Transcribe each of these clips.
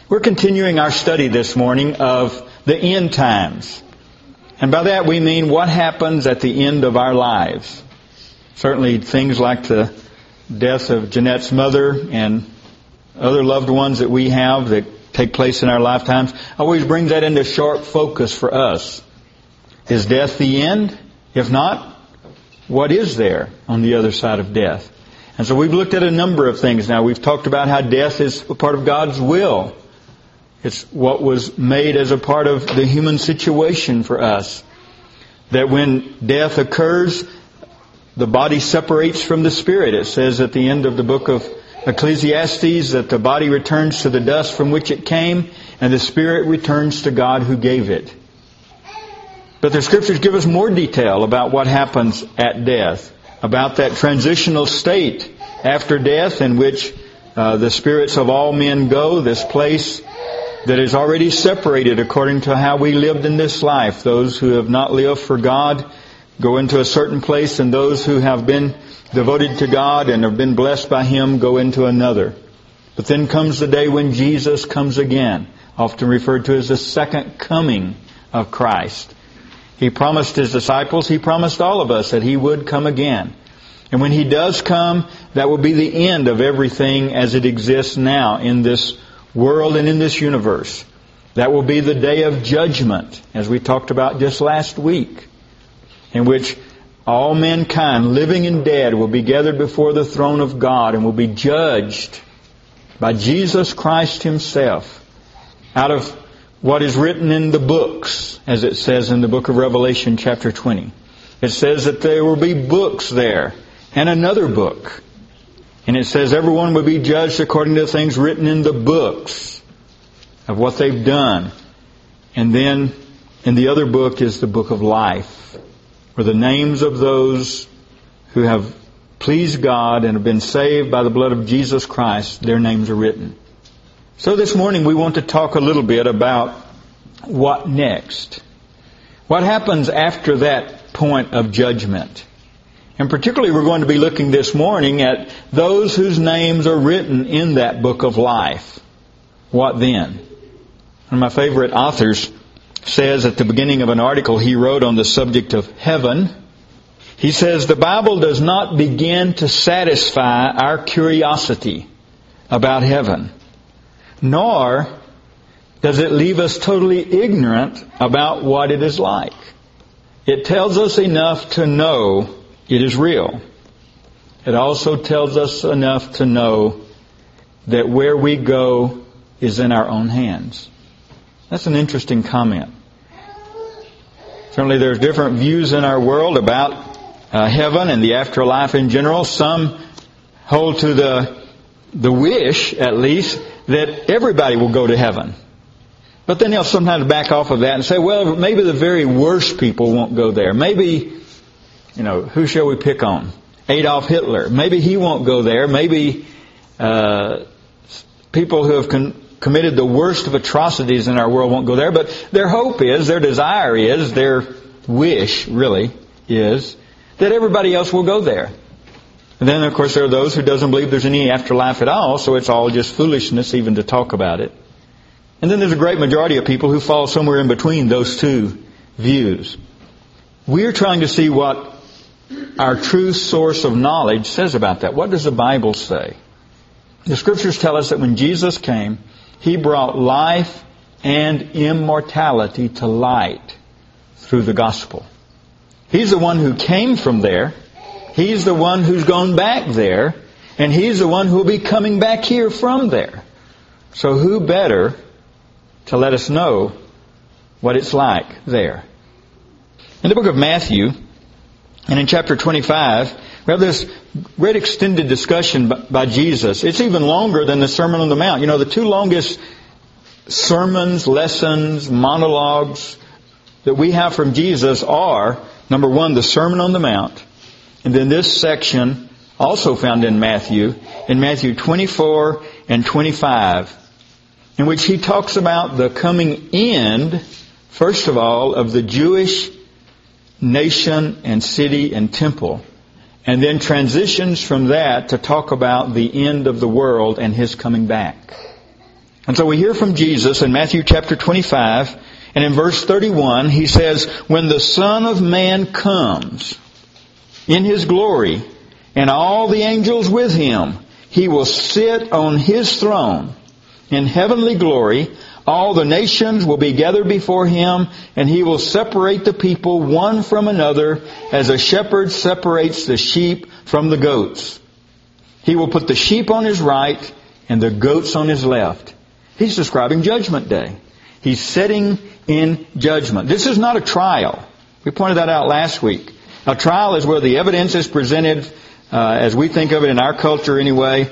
We're continuing our study this morning of the end times. And by that we mean what happens at the end of our lives. Certainly things like the death of Jeanette's mother and other loved ones that we have that take place in our lifetimes always brings that into sharp focus for us. Is death the end? If not, what is there on the other side of death? And so we've looked at a number of things now. We've talked about how death is a part of God's will. It's what was made as a part of the human situation for us. That when death occurs, the body separates from the spirit. It says at the end of the book of Ecclesiastes that the body returns to the dust from which it came, and the spirit returns to God who gave it. But the Scriptures give us more detail about what happens at death, about that transitional state after death in which the spirits of all men go, this place that is already separated according to how we lived in this life. Those who have not lived for God go into a certain place, and those who have been devoted to God and have been blessed by Him go into another. But then comes the day when Jesus comes again, often referred to as the second coming of Christ. He promised His disciples, He promised all of us that He would come again. And when He does come, that will be the end of everything as it exists now in this world and in this universe. That will be the day of judgment, as we talked about just last week, in which all mankind, living and dead, will be gathered before the throne of God and will be judged by Jesus Christ Himself out of what is written in the books, as it says in the book of Revelation chapter 20. It says that there will be books there and another book. And it says everyone will be judged according to the things written in the books of what they've done. And then in the other book is the book of life, where the names of those who have pleased God and have been saved by the blood of Jesus Christ, their names are written. So this morning we want to talk a little bit about what next. What happens after that point of judgment? And particularly we're going to be looking this morning at those whose names are written in that book of life. What then? One of my favorite authors says at the beginning of an article he wrote on the subject of heaven, he says, the Bible does not begin to satisfy our curiosity about heaven, nor does it leave us totally ignorant about what it is like. It tells us enough to know it is real. It also tells us enough to know that where we go is in our own hands. That's an interesting comment. Certainly there's different views in our world about heaven and the afterlife in general. Some hold to the wish, at least, that everybody will go to heaven. But then they'll sometimes back off of that and say, well, maybe the very worst people won't go there. Maybe, who shall we pick on? Adolf Hitler. Maybe he won't go there. Maybe people who have committed the worst of atrocities in our world won't go there. But their hope is, their desire is, their wish really is, that everybody else will go there. And then, of course, there are those who doesn't believe there's any afterlife at all, so it's all just foolishness even to talk about it. And then there's a great majority of people who fall somewhere in between those two views. We're trying to see what our true source of knowledge says about that. What does the Bible say? The Scriptures tell us that when Jesus came, He brought life and immortality to light through the gospel. He's the one who came from there. He's the one who's gone back there. And He's the one who will be coming back here from there. So who better to let us know what it's like there? In the book of Matthew, and in chapter 25, we have this great extended discussion by Jesus. It's even longer than the Sermon on the Mount. The two longest sermons, lessons, monologues that we have from Jesus are, number one, the Sermon on the Mount, and then this section, also found in Matthew 24 and 25, in which He talks about the coming end, first of all, of the Jewish nation and city and temple, and then transitions from that to talk about the end of the world and His coming back. And so we hear from Jesus in Matthew chapter 25, and in verse 31, He says, when the Son of Man comes in His glory, and all the angels with Him, He will sit on His throne in heavenly glory. All the nations will be gathered before Him, and He will separate the people one from another as a shepherd separates the sheep from the goats. He will put the sheep on His right and the goats on His left. He's describing Judgment Day. He's sitting in judgment. This is not a trial. We pointed that out last week. A trial is where the evidence is presented, as we think of it in our culture anyway,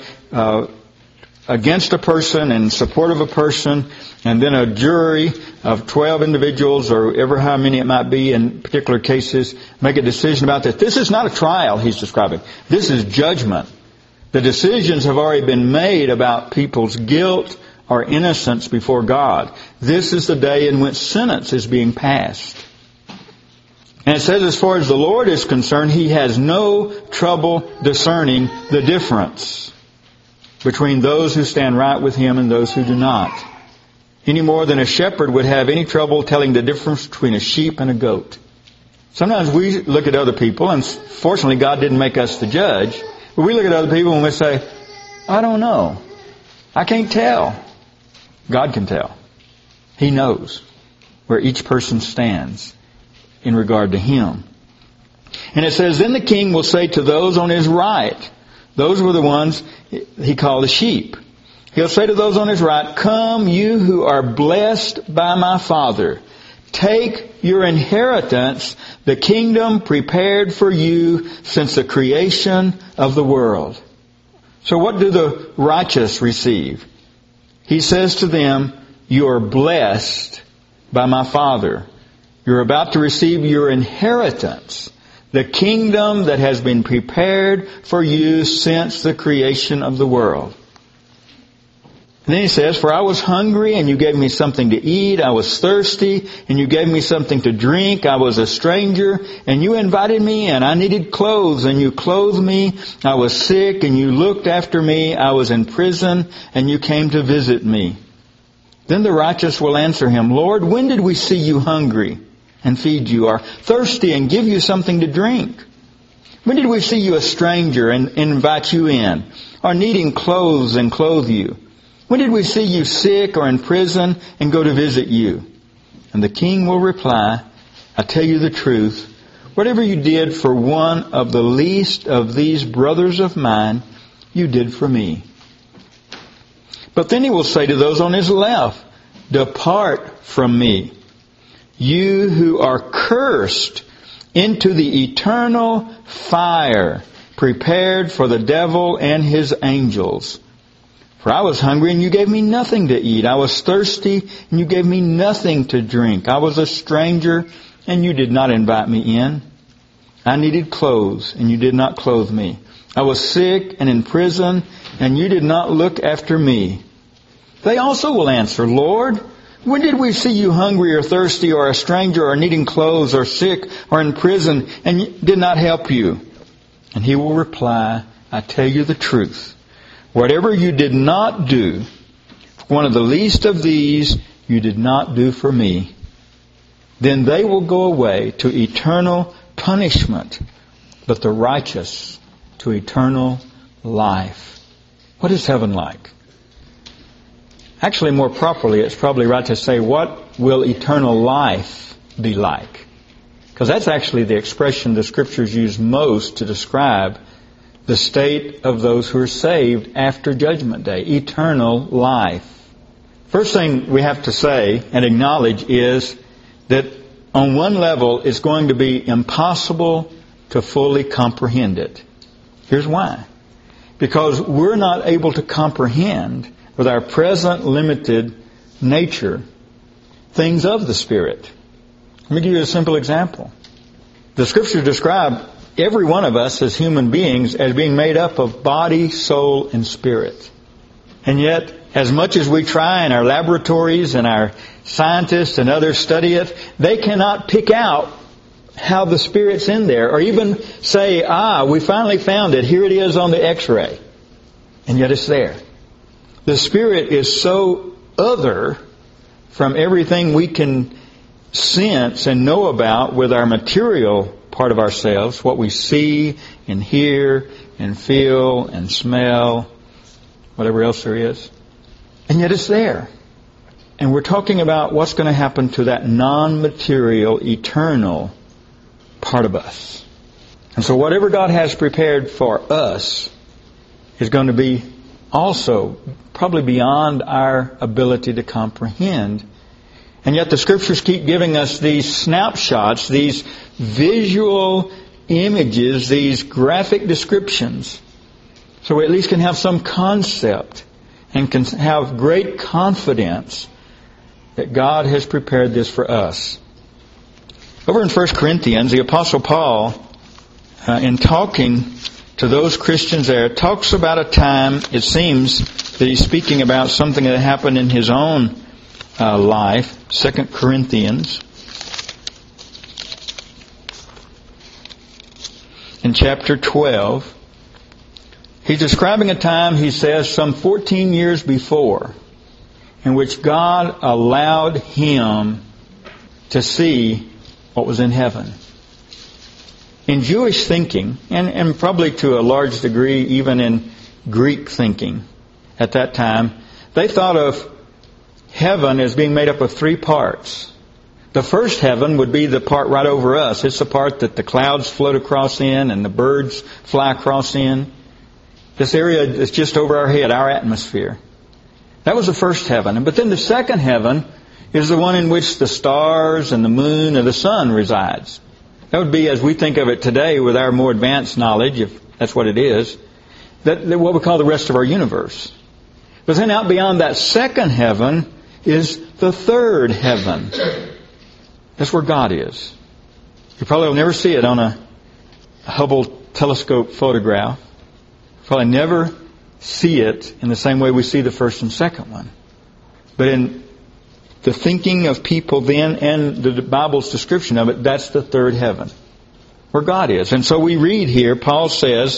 against a person, in support of a person, and then a jury of 12 individuals, or ever how many it might be in particular cases, make a decision about this. This is not a trial He's describing. This is judgment. The decisions have already been made about people's guilt or innocence before God. This is the day in which sentence is being passed. And it says, as far as the Lord is concerned, He has no trouble discerning the difference between those who stand right with Him and those who do not. Any more than a shepherd would have any trouble telling the difference between a sheep and a goat. Sometimes we look at other people, and fortunately God didn't make us the judge, but we look at other people and we say, I don't know. I can't tell. God can tell. He knows where each person stands in regard to Him. And it says, then the King will say to those on His right, those were the ones He called the sheep. He'll say to those on His right, come you who are blessed by my Father. Take your inheritance, the kingdom prepared for you since the creation of the world. So what do the righteous receive? He says to them, you are blessed by my Father. You're about to receive your inheritance, the kingdom that has been prepared for you since the creation of the world. And then He says, for I was hungry and you gave me something to eat. I was thirsty and you gave me something to drink. I was a stranger and you invited me in. I needed clothes and you clothed me. I was sick and you looked after me. I was in prison and you came to visit me. Then the righteous will answer Him, Lord, when did we see you hungry and feed you, or thirsty and give you something to drink? When did we see you a stranger and invite you in, or needing clothes and clothe you? When did we see you sick or in prison and go to visit you? And the King will reply, I tell you the truth, whatever you did for one of the least of these brothers of mine, you did for me. But then He will say to those on His left, depart from me, you who are cursed, into the eternal fire prepared for the devil and his angels. For I was hungry and you gave me nothing to eat. I was thirsty and you gave me nothing to drink. I was a stranger and you did not invite me in. I needed clothes and you did not clothe me. I was sick and in prison and you did not look after me. They also will answer, Lord, when did we see you hungry or thirsty or a stranger or needing clothes or sick or in prison and did not help you? And He will reply, I tell you the truth. Whatever you did not do for one of the least of these, you did not do for me. Then they will go away to eternal punishment, but the righteous to eternal life. What is heaven like? Actually, more properly, it's probably right to say, what will eternal life be like? Because that's actually the expression the Scriptures use most to describe the state of those who are saved after Judgment Day. Eternal life. First thing we have to say and acknowledge is that on one level it's going to be impossible to fully comprehend it. Here's why. Because we're not able to comprehend with our present limited nature things of the Spirit. Let me give you a simple example. The Scriptures describe every one of us as human beings as being made up of body, soul, and spirit. And yet, as much as we try in our laboratories and our scientists and others study it, they cannot pick out how the Spirit's in there, or even say, we finally found it, here it is on the X-ray. And yet it's there. The Spirit is so other from everything we can sense and know about with our material part of ourselves, what we see and hear and feel and smell, whatever else there is. And yet it's there. And we're talking about what's going to happen to that non-material, eternal part of us. And so whatever God has prepared for us is going to be also probably beyond our ability to comprehend. And yet the Scriptures keep giving us these snapshots, these visual images, these graphic descriptions, so we at least can have some concept and can have great confidence that God has prepared this for us. Over in 1 Corinthians, the Apostle Paul, in talking to those Christians there, talks about a time, it seems, that he's speaking about something that happened in his own life. 2 Corinthians, in chapter 12, he's describing a time, he says, some 14 years before, in which God allowed him to see what was in heaven. In Jewish thinking, and probably to a large degree even in Greek thinking at that time, they thought of heaven as being made up of three parts. The first heaven would be the part right over us. It's the part that the clouds float across in and the birds fly across in. This area is just over our head, our atmosphere. That was the first heaven. But then the second heaven is the one in which the stars and the moon and the sun resides. That would be, as we think of it today with our more advanced knowledge, if that's what it is, that what we call the rest of our universe. But then out beyond that second heaven is the third heaven. That's where God is. You probably will never see it on a Hubble telescope photograph. Probably never see it in the same way we see the first and second one. But in the thinking of people then and the Bible's description of it, that's the third heaven, where God is. And so we read here, Paul says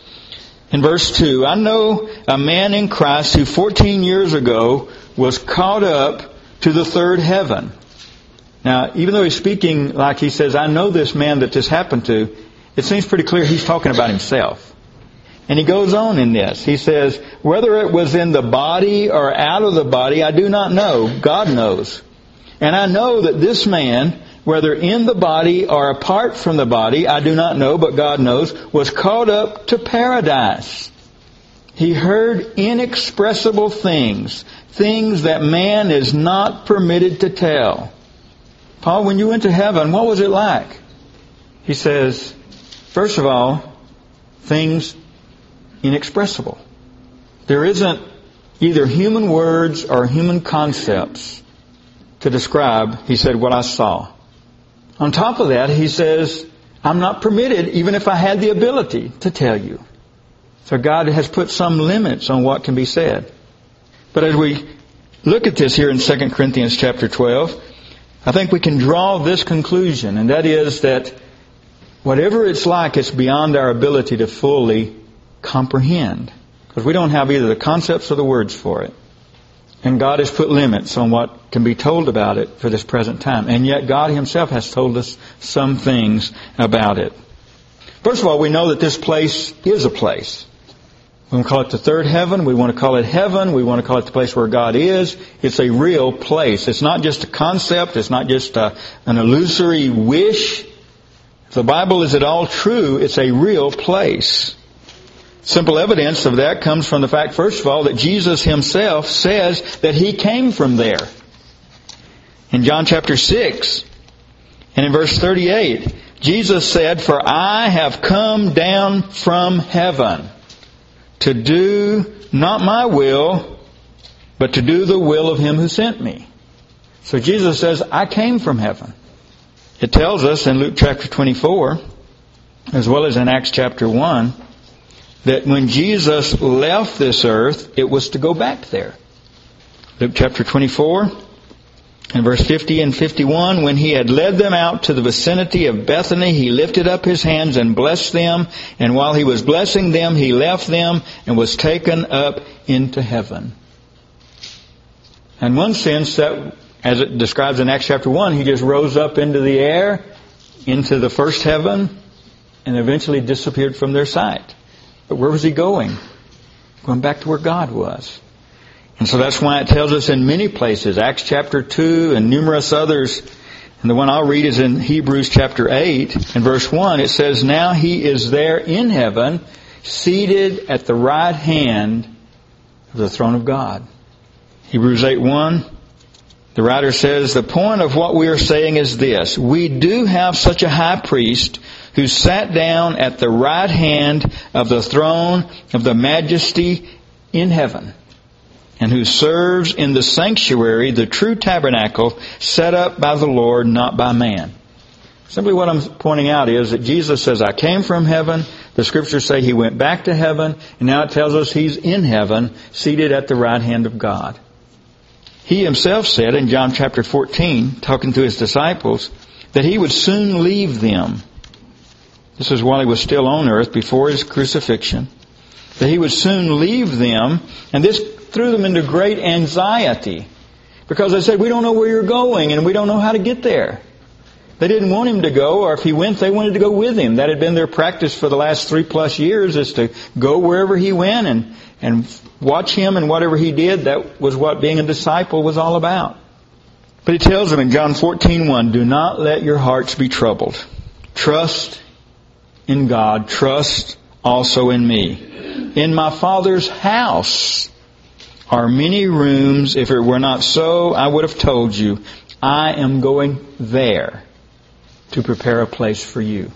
in verse 2, I know a man in Christ who 14 years ago was caught up to the third heaven. Now, even though he's speaking like he says, I know this man that this happened to, it seems pretty clear he's talking about himself. And he goes on in this. He says, whether it was in the body or out of the body, I do not know. God knows. And I know that this man, whether in the body or apart from the body, I do not know, but God knows, was caught up to paradise. He heard inexpressible things, things that man is not permitted to tell. Paul, when you went to heaven, what was it like? He says, first of all, things inexpressible. There isn't either human words or human concepts to describe, he said, what I saw. On top of that, he says, I'm not permitted, even if I had the ability, to tell you. So God has put some limits on what can be said. But as we look at this here in 2 Corinthians chapter 12, I think we can draw this conclusion, and that is that whatever it's like, it's beyond our ability to fully comprehend, because we don't have either the concepts or the words for it. And God has put limits on what can be told about it for this present time. And yet God Himself has told us some things about it. First of all, we know that this place is a place. We want to call it the third heaven. We want to call it heaven. We want to call it the place where God is. It's a real place. It's not just a concept. It's not just an illusory wish. If the Bible is at all true, it's a real place. Simple evidence of that comes from the fact, first of all, that Jesus Himself says that He came from there. In John chapter 6 and in verse 38, Jesus said, for I have come down from heaven to do not my will, but to do the will of Him who sent me. So Jesus says, I came from heaven. It tells us in Luke chapter 24, as well as in Acts chapter 1, that when Jesus left this earth, it was to go back there. Luke chapter 24 and verse 50 and 51, when He had led them out to the vicinity of Bethany, He lifted up His hands and blessed them. And while He was blessing them, He left them and was taken up into heaven. In one sense, that, as it describes in Acts chapter 1, He just rose up into the air, into the first heaven, and eventually disappeared from their sight. But where was He going? Going back to where God was. And so that's why it tells us in many places, Acts chapter 2 and numerous others, and the one I'll read is in Hebrews chapter 8 and verse 1. It says, now He is there in heaven, seated at the right hand of the throne of God. Hebrews 8:1, the writer says, the point of what we are saying is this: we do have such a high priest who sat down at the right hand of the throne of the majesty in heaven, and who serves in the sanctuary, the true tabernacle, set up by the Lord, not by man. Simply what I'm pointing out is that Jesus says, I came from heaven. The Scriptures say He went back to heaven. And now it tells us He's in heaven, seated at the right hand of God. He Himself said in John chapter 14, talking to His disciples, that He would soon leave them. This is while He was still on earth, before His crucifixion. That He would soon leave them. And this threw them into great anxiety. Because they said, we don't know where you're going and we don't know how to get there. They didn't want Him to go, or if He went, they wanted to go with Him. That had been their practice for the last 3+ years, is to go wherever He went and watch Him, and whatever He did, that was what being a disciple was all about. But He tells them in John 14:1, do not let your hearts be troubled. Trust in God. Trust also in me. In my Father's house are many rooms. If it were not so, I would have told you. I am going there to prepare a place for you.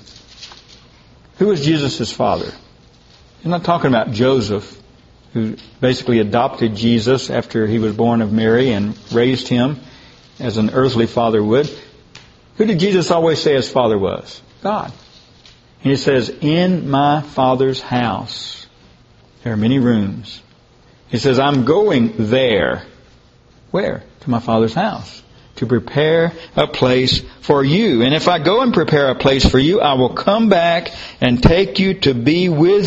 Who was Jesus' father? He's not talking about Joseph, who basically adopted Jesus after He was born of Mary and raised Him as an earthly father would. Who did Jesus always say His Father was? God. And He says, in my Father's house there are many rooms. He says, I'm going there. Where? To my Father's house. To prepare a place for you. And if I go and prepare a place for you, I will come back and take you to be with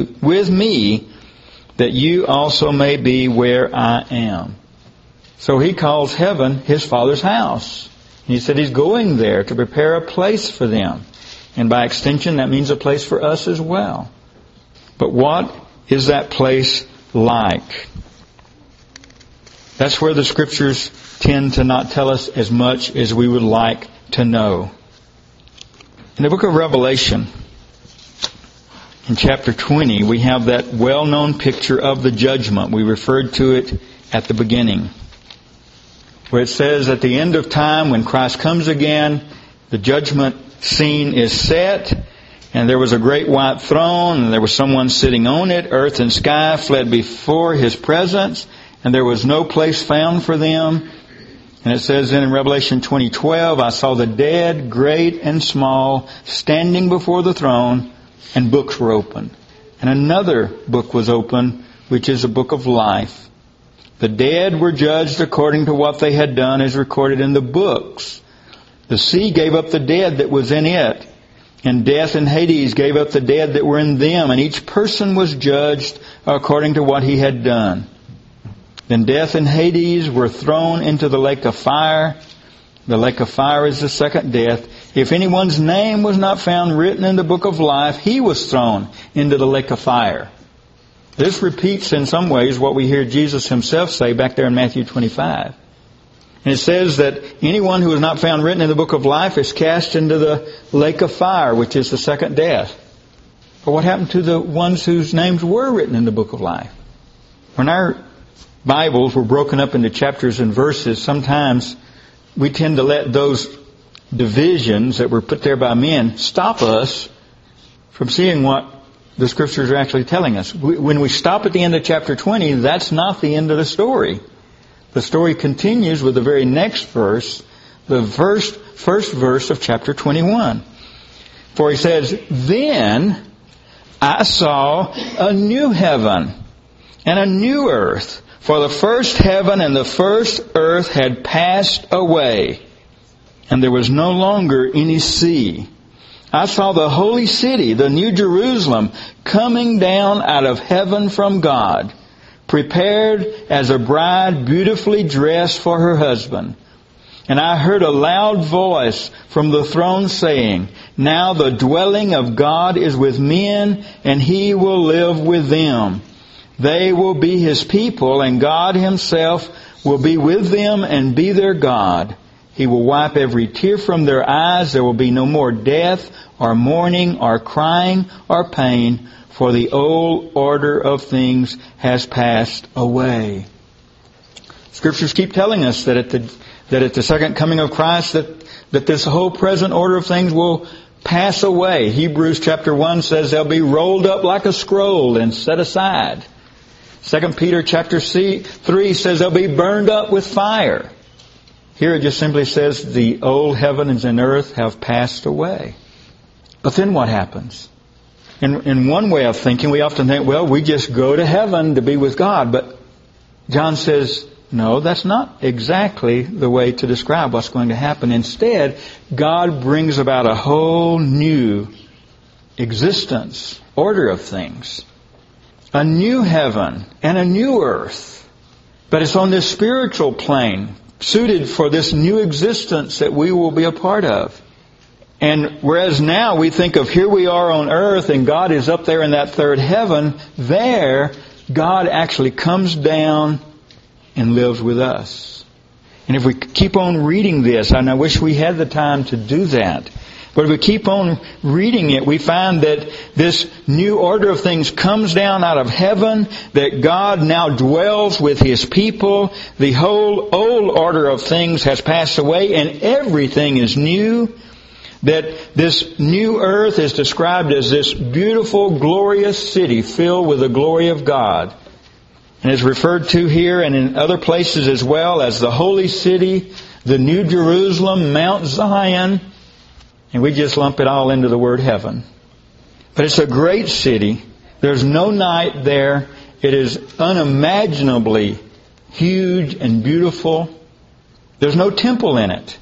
me, that you also may be where I am. So He calls heaven His Father's house. And He said He's going there to prepare a place for them. And by extension, that means a place for us as well. But what is that place like? That's where the Scriptures tend to not tell us as much as we would like to know. In the book of Revelation, in chapter 20, we have that well-known picture of the judgment. We referred to it at the beginning, where it says at the end of time, when Christ comes again, the judgment scene is set, and there was a great white throne, and there was someone sitting on it. Earth and sky fled before His presence, and there was no place found for them. And it says in Revelation 20:12, I saw the dead, great and small, standing before the throne, and books were opened. And another book was opened, which is the book of life. The dead were judged according to what they had done, as recorded in the books. The sea gave up the dead that was in it, and death and Hades gave up the dead that were in them, and each person was judged according to what he had done. Then death and Hades were thrown into the lake of fire. The lake of fire is the second death. If anyone's name was not found written in the book of life, he was thrown into the lake of fire. This repeats in some ways what we hear Jesus Himself say back there in Matthew 25. And it says that anyone who is not found written in the book of life is cast into the lake of fire, which is the second death. But what happened to the ones whose names were written in the book of life? When our Bibles were broken up into chapters and verses, sometimes we tend to let those divisions that were put there by men stop us from seeing what the Scriptures are actually telling us. When we stop at the end of chapter 20, that's not the end of the story. The story continues with the very next verse, the first verse of chapter 21. For He says, Then I saw a new heaven and a new earth. For the first heaven and the first earth had passed away, and there was no longer any sea. I saw the holy city, the new Jerusalem, coming down out of heaven from God, prepared as a bride beautifully dressed for her husband. And I heard a loud voice from the throne saying, Now the dwelling of God is with men, and He will live with them. They will be His people, and God Himself will be with them and be their God. He will wipe every tear from their eyes. There will be no more death, or mourning, or crying, or pain, for the old order of things has passed away. Scriptures keep telling us that at the second coming of Christ, that this whole present order of things will pass away. Hebrews chapter 1 says they'll be rolled up like a scroll and set aside. 2 Peter chapter 3 says they'll be burned up with fire. Here it just simply says the old heavens and earth have passed away. But then what happens? In one way of thinking, we often think, well, we just go to heaven to be with God. But John says, no, that's not exactly the way to describe what's going to happen. Instead, God brings about a whole new existence, order of things. A new heaven and a new earth. But it's on this spiritual plane, suited for this new existence that we will be a part of. And whereas now we think of here we are on earth and God is up there in that third heaven, there God actually comes down and lives with us. And if we keep on reading this, and I wish we had the time to do that, but if we keep on reading it, we find that this new order of things comes down out of heaven, that God now dwells with His people. The whole old order of things has passed away and everything is new. That this new earth is described as this beautiful, glorious city filled with the glory of God. And is referred to here and in other places as well as the holy city, the New Jerusalem, Mount Zion. And we just lump it all into the word heaven. But it's a great city. There's no night there. It is unimaginably huge and beautiful. There's no temple in it.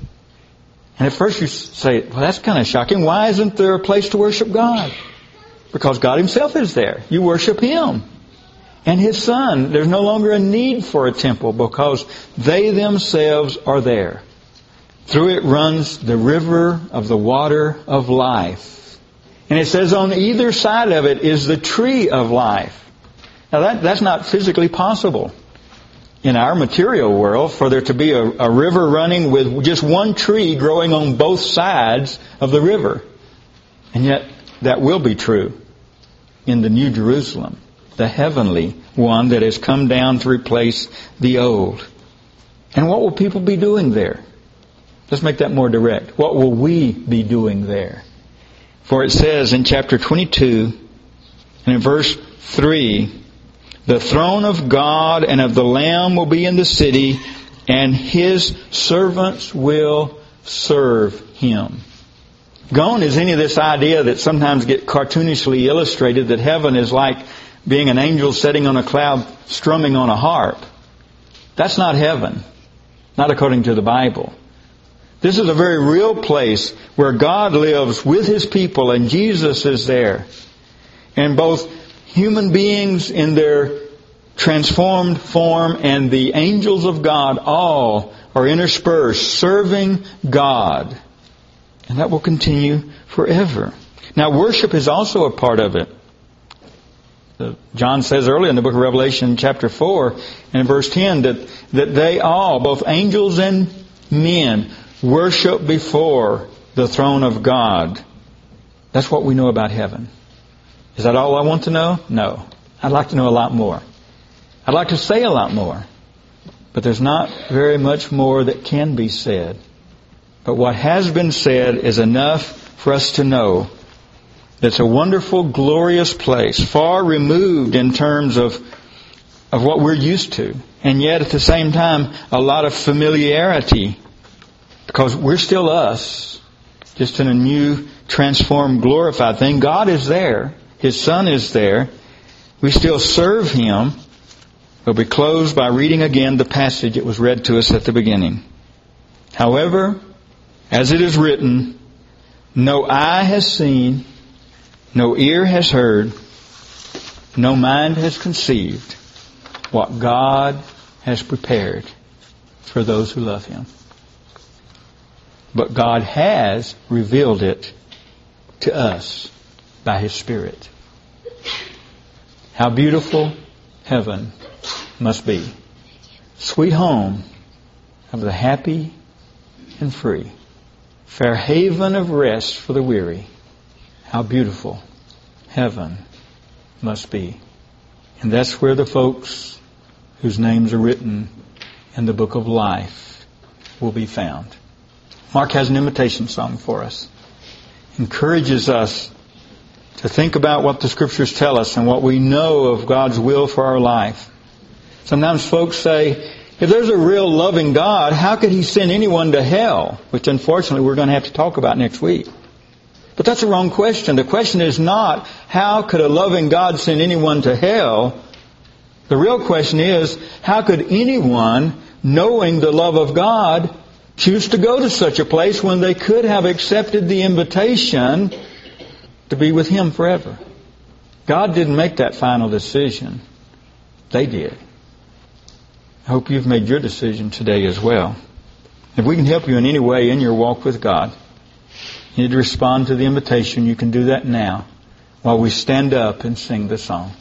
And at first you say, well, that's kind of shocking. Why isn't there a place to worship God? Because God Himself is there. You worship Him. And His Son. There's no longer a need for a temple because they themselves are there. Through it runs the river of the water of life. And it says on either side of it is the tree of life. Now that's not physically possible in our material world for there to be a river running with just one tree growing on both sides of the river. And yet that will be true in the New Jerusalem, the heavenly one that has come down to replace the old. And what will people be doing there? Let's make that more direct. What will we be doing there? For it says in chapter 22 and in verse 3, the throne of God and of the Lamb will be in the city, and His servants will serve Him. Gone is any of this idea that sometimes get cartoonishly illustrated that heaven is like being an angel sitting on a cloud strumming on a harp. That's not heaven. Not according to the Bible. This is a very real place where God lives with His people and Jesus is there. And both human beings in their transformed form and the angels of God all are interspersed, serving God. And that will continue forever. Now worship is also a part of it. John says earlier in the book of Revelation chapter 4 and verse 10 that they all, both angels and men, worship before the throne of God. That's what we know about heaven. Is that all I want to know? No. I'd like to know a lot more. I'd like to say a lot more. But there's not very much more that can be said. But what has been said is enough for us to know that it's a wonderful, glorious place, far removed in terms of what we're used to. And yet at the same time, a lot of familiarity. Because we're still us, just in a new, transformed, glorified thing. God is there. His Son is there. We still serve Him. We'll be closed by reading again the passage that was read to us at the beginning. However, as it is written, no eye has seen, no ear has heard, no mind has conceived what God has prepared for those who love Him. But God has revealed it to us by His Spirit. How beautiful heaven must be. Sweet home of the happy and free. Fair haven of rest for the weary. How beautiful heaven must be. And that's where the folks whose names are written in the book of life will be found. Mark has an invitation song for us. Encourages us to think about what the Scriptures tell us and what we know of God's will for our life. Sometimes folks say, if there's a real loving God, how could He send anyone to hell? Which unfortunately we're going to have to talk about next week. But that's the wrong question. The question is not, how could a loving God send anyone to hell? The real question is, how could anyone, knowing the love of God, choose to go to such a place when they could have accepted the invitation to be with Him forever? God didn't make that final decision. They did. I hope you've made your decision today as well. If we can help you in any way in your walk with God, you need to respond to the invitation. You can do that now while we stand up and sing the song.